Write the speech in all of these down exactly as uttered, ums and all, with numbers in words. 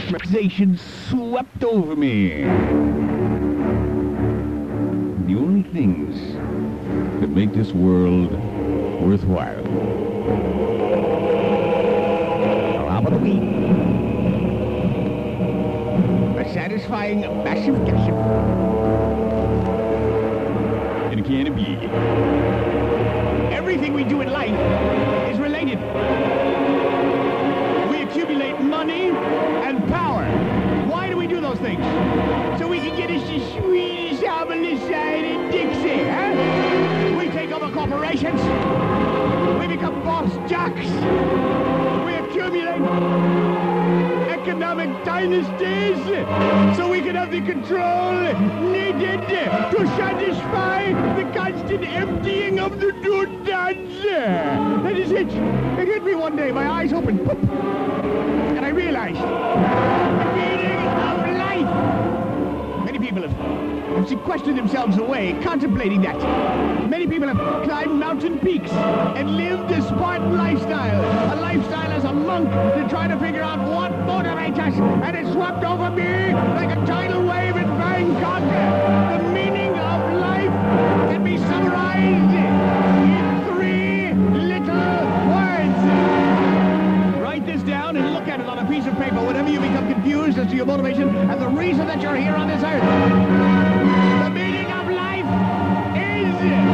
realization swept over me. The only things that make this world worthwhile are how about the weed? A satisfying massive gasp and a can of beer. Everything we do in life is related. We accumulate money and power. Why do we do those things? So we can get us the sweetest omelette side in Dixie, huh? We take over corporations. We become boss jocks. We accumulate economic dynasties so we can have the control needed to satisfy the constant emptying of the dudedads. That is it. It hit me one day, my eyes opened, poop, and I realized the meaning of life. Many people have, have sequestered themselves away, contemplating that. Many people have climbed mountain peaks and lived a Spartan lifestyle, a lifestyle as a monk to try to figure out what motivates us, and it swept over me like a tidal wave in Bangkok. The meaning of life can be summarized in three little words. Write this down and look at it on a piece of paper whenever you become confused as to your motivation and the reason that you're here on this earth. The meaning of life is...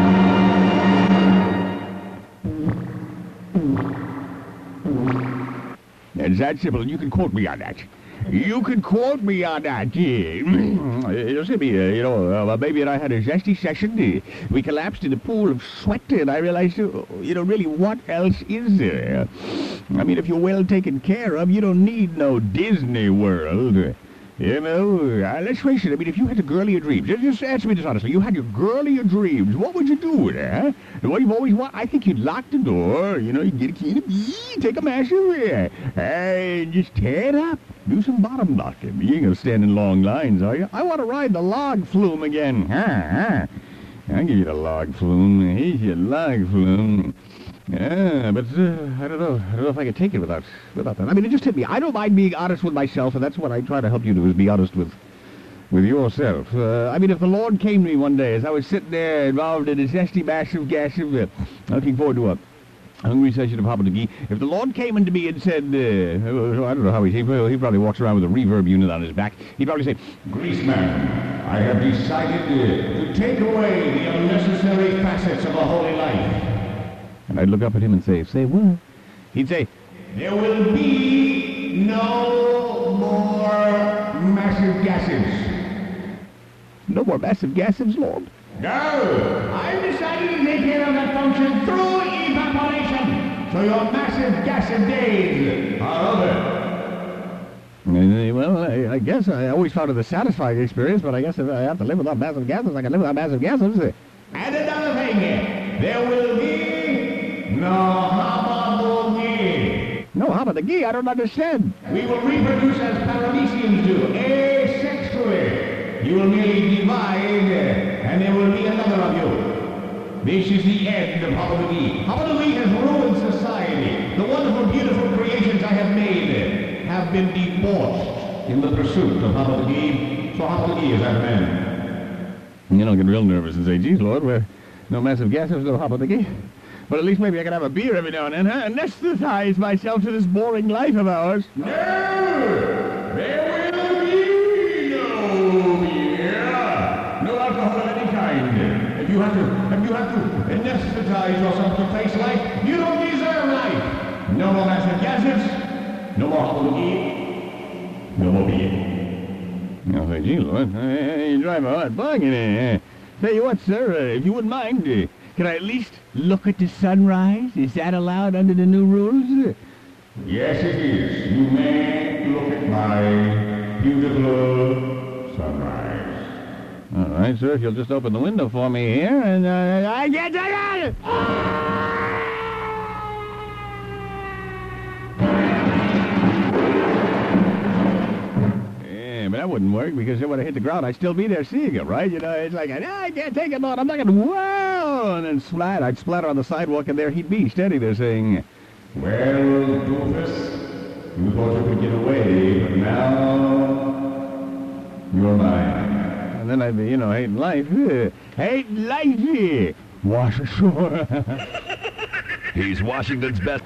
It's that simple, and you can quote me on that. You can quote me on that. You see me, uh, you know, uh, baby and I had a zesty session. Uh, we collapsed in a pool of sweat, and I realized, uh, you know, really, what else is there? I mean, if you're well taken care of, you don't need no Disney World. You know, uh, let's face it, I mean, if you had the girl of your dreams, just, just answer me this honestly, you had your girl of your dreams, what would you do with her, huh? What you've always wanted? I think you'd lock the door, you know, you get a key to be, take a massive, uh, and just tear it up. Do some bottom blocking. You ain't gonna stand in long lines, are you? I want to ride the log flume again. Huh, huh. I'll give you the log flume. Here's your log flume. Yeah, but uh, I don't know. I don't know if I could take it without without that. I mean, it just hit me. I don't mind being honest with myself, and that's what I try to help you do, is be honest with with yourself. Uh, I mean, if the Lord came to me one day as I was sitting there involved in a zesty, massive, gassive, uh, looking forward to a hungry session of Hopper the Gee, if the Lord came into me and said, uh, I don't know how he, he he probably walks around with a reverb unit on his back, he'd probably say, Greaseman, I have decided uh, to take away the unnecessary facets of a holy life. And I'd look up at him and say, say what? He'd say, there will be no more massive gases. No more massive gases, Lord? No! I've decided to take care of that function through evaporation. So your massive gassive days are over. Well, I, I guess I always found it a satisfying experience, but I guess if I have to live without massive gases, I can live without massive gases. And another thing, there will be no Hopper the Gee. No Hopper the Gee? I don't understand. We will reproduce as Paramecians do, asexually. You will merely divide, and there will be another of you. This is the end of Hopper the Gee. Hopper the Gee has ruined society. The wonderful, beautiful creations I have made have been debauched in the pursuit of Hopper the Gee. So Hopper the Gee is that man. You know, I get real nervous and say, geez, Lord, we're no massive gases, no Hopper the Gee. But at least maybe I can have a beer every now and then, huh? Anesthetize myself to this boring life of ours. No! There will be no beer. No alcohol of any kind. If you have to, if you have to anesthetize yourself to face life, you don't deserve life. No more massive gases. No more Hopper the Gee. No more beer. I'll say, gee, Lord, you drive a hard bargain. Eh? Tell you what, sir, uh, if you wouldn't mind, uh, can I at least look at the sunrise? Is that allowed under the new rules? Yes, it is. You may look at my beautiful sunrise. All right, sir, if you'll just open the window for me here, and uh, I get it! But that wouldn't work, because when I hit the ground, I'd still be there seeing it, right? You know, it's like, no, I can't take it, Lord. I'm not going to, wow! And then splat, I'd splatter on the sidewalk, and there he'd be, standing there saying, well, doofus, you thought you could get away, but now You're mine. And then I'd be, you know, hating life. Uh, hating life here. Wash ashore. He's Washington's best